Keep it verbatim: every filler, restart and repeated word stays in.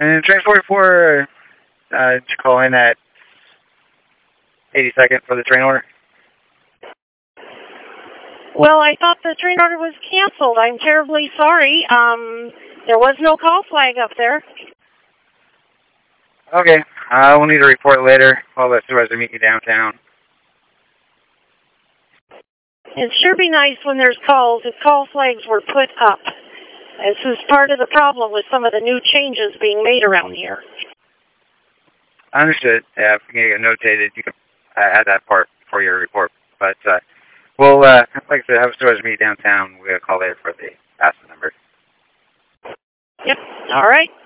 And train forty-four, uh, to call in at eighty-second for the train order. Well, I thought the train order was canceled. I'm terribly sorry. Um, there was no call flag up there. Okay, uh, we'll need a report later. I'll let supervisor meet you downtown. It'd sure be nice when there's calls if call flags were put up. This is part of the problem with some of the new changes being made around here. Understood. Yeah, if you get notated, you can uh, add that part for your report. But, uh, we'll, uh, like I said, have supervisor meet you downtown. We'll call later for the asset number. Yep. All right.